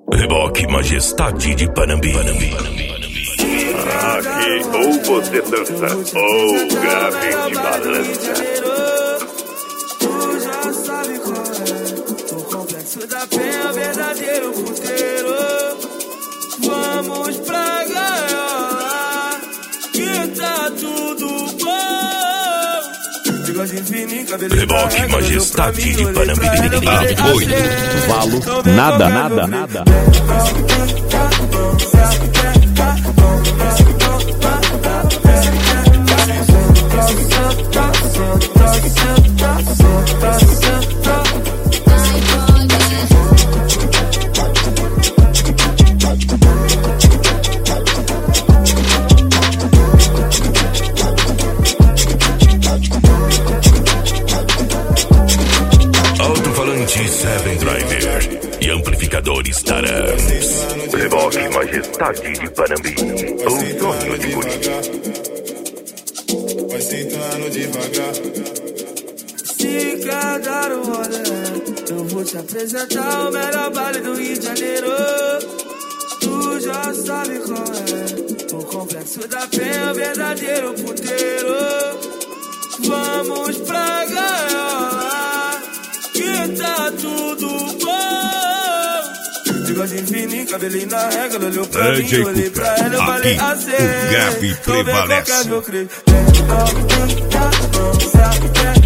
Reboque Majestade de Panambi. Aqui ou você dança ou grave de balança. Tu já sabe qual é. O complexo da penha, verdadeiro puteiro. Vamos pra gaiola, que tá tudo bom. Bigode fininho, cabelo Reboque Majestade de Panambi. Valo nada. Alto-falante Seven Driver e amplificadores Tarams. Reboque Majestade de Panambi. O sonho de guri. Vai sentando devagar. Se quer dar o rolê, eu vou te apresentar o melhor baile do Rio de Janeiro. Tu já sabe qual é. O complexo da penha, verdadeiro puteiro. Vamos pra gaiola, que tá tudo bom. Bigode fininho, cabelinho na regra. Olhou pra mim, DJ olhei pra ela, eu falei assim. o grave Tô vendo qual que é prevalece. meu crime.